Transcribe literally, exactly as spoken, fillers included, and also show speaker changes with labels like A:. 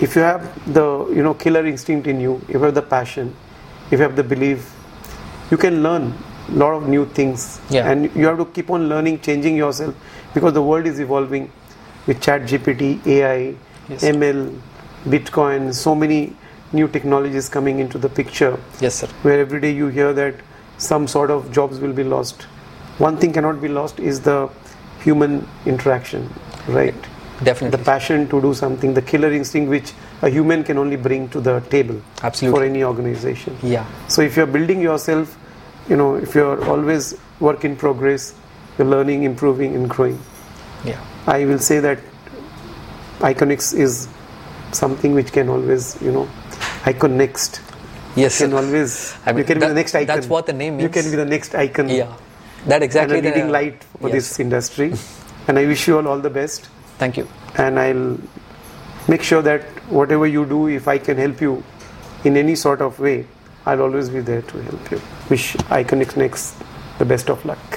A: if you have the, you know, killer instinct in you, if you have the passion, if you have the belief, you can learn a lot of new things.
B: Yeah.
A: And you have to keep on learning, changing yourself, because the world is evolving with ChatGPT, A I,
B: yes.
A: M L, Bitcoin, so many new technologies coming into the picture.
B: Yes, sir.
A: Where every day you hear that some sort of jobs will be lost. One thing cannot be lost is the human interaction, right?
B: Definitely.
A: The passion to do something, the killer instinct which a human can only bring to the table.
B: Absolutely.
A: For any organization.
B: Yeah.
A: So if you're building yourself, you know, if you're always work in progress, you're learning, improving and growing.
B: Yeah.
A: I will say that Iconix is something which can always, you know, Icon Next.
B: Yes,
A: you can
B: sir.
A: always,
B: I mean,
A: you can
B: that,
A: be the next icon.
B: That's what the name means.
A: You can be the next icon.
B: Yeah. That exactly.
A: And a leading
B: the,
A: light for
B: yes.
A: this industry. And I wish you all all the best.
B: Thank you.
A: And I'll make sure that whatever you do, if I can help you in any sort of way, I'll always be there to help you. Wish Iconix Next the best of luck.